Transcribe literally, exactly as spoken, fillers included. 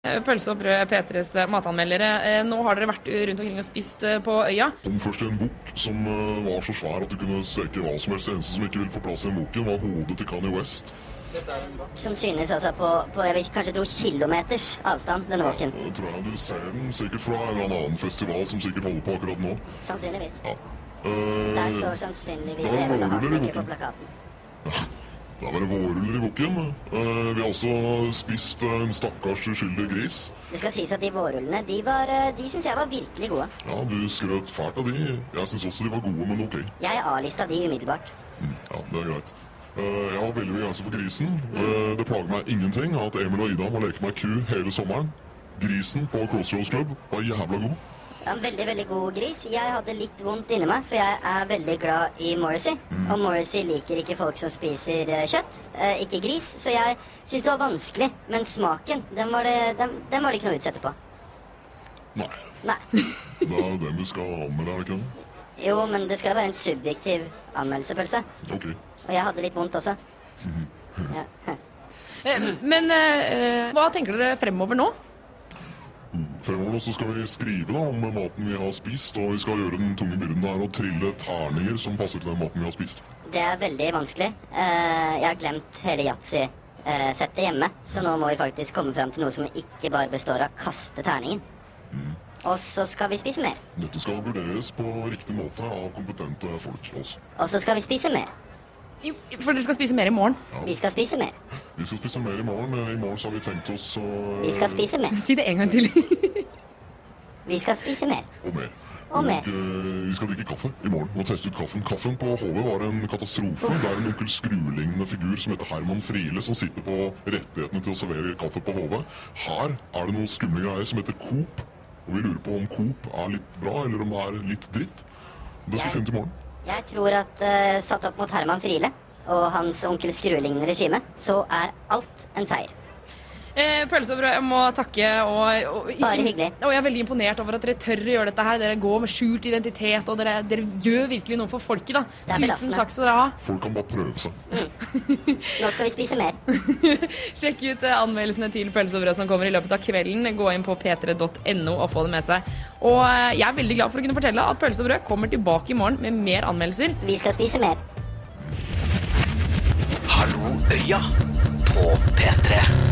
Pølse og brød, P tre's matanmeldere. Nå har dere vært rundt omkring og spist på øya. Kom først en wok som var så svær at du kunne steke hva som helst. Det eneste som ikke ville få plass i den woken var hodet til Kanye West. Som synes altså på, på jeg vil kanskje tro kilometers avstand, denne woken. Ja, jeg tror jeg du ser den sikkert fra en eller annen festival som sikkert holder på akkurat nå. Sannsynligvis. Ja. Uh, Der står sannsynligvis Eva Hartnecker på plakaten. Ja. Da var det vårruller i boken. Uh, vi har også spist uh, en stakkars uskyldig gris. Det skal sies at de vårrullene, de, var, de synes jeg var virkelig gode. Ja, du skrøt fælt av de. Jeg synes også de var gode, men ok. Jeg A-lista de umiddelbart. Mm, ja, det er greit. Uh, jeg har veldig begrensning for grisen. Uh, det plager meg ingenting at Emil og Ida må leke meg ku hele sommeren. Grisen på Crossroads Club var jævla god. Ja, en veldig, veldig god gris. Jeg hadde litt vondt inni meg, for jeg er veldig glad i Morrissey. Mm. Og Morrissey liker ikke folk som spiser uh, kjøtt, uh, ikke gris. Så jeg synes det var vanskelig, men smaken, den var det, den, den var det ikke noe å utsette på. Nei. Nei. Det er den vi skal anmelde, er det ikke det? Jo, men det skal være en subjektiv anmeldelsepølse. Ok. Og jeg hadde litt vondt også. Ja. Men uh, hva tenker dere fremover nå? Fremover så skal vi skrive da, om maten vi har spist, og vi skal gjøre den tunge byrden der og trille terninger som passer til den maten vi har spist. Det er veldig vanskelig. Uh, jeg har glemt hele Yatzy-settet hjemme, så nå må vi faktisk komme frem til noe som ikke bare består av kaste terningen. Mm. Og så skal vi spise mer. Dette skal vurderes på riktig måte av kompetente folk også. Og så skal vi spise mer. Jo, for dere skal spise mer i morgen. Ja. Vi skal spise mer. Vi skal spise mer i morgen. I morgen så har vi tenkt oss å... Vi skal spise mer. Si det en gang til. Vi skal spise mer. Og mer. Og mer. Og, uh, vi skal drikke kaffe i morgen og teste ut kaffen. Kaffen på H V var en katastrofe. Det er en onkel Skru-lignende figur som heter Herman Friele, som sitter på rettighetene til å servere kaffe på H V. Her er det noen skumle greier som heter Coop. Og vi lurer på om Coop er litt bra, eller om det er litt dritt. Det skal vi finne til morgen. Jeg tror at uh, satt opp mot Herman Friele og hans onkel Skru-lignende regime, så er alt en seier. Eh, Pølse og brød, jeg må takke, og, og, ikke, Bare hyggelig. Og jeg er veldig imponert over at dere tør å gjøre dette her. Dere går med skjult identitet, og dere, dere gjør virkelig noe for folket da. Tusen takk skal dere ha. Folk kan bare prøve seg. Mm. Nå skal vi spise mer. Sjekk ut uh, anmeldelsene til Pølse og brød som kommer i løpet av kvelden. Gå inn på p tre punktum no og få det med seg. Og uh, jeg er veldig glad for å kunne fortelle at Pølse og brød kommer tilbake i morgen med mer anmeldelser. Vi skal spise mer. Hallo Øya på P tre.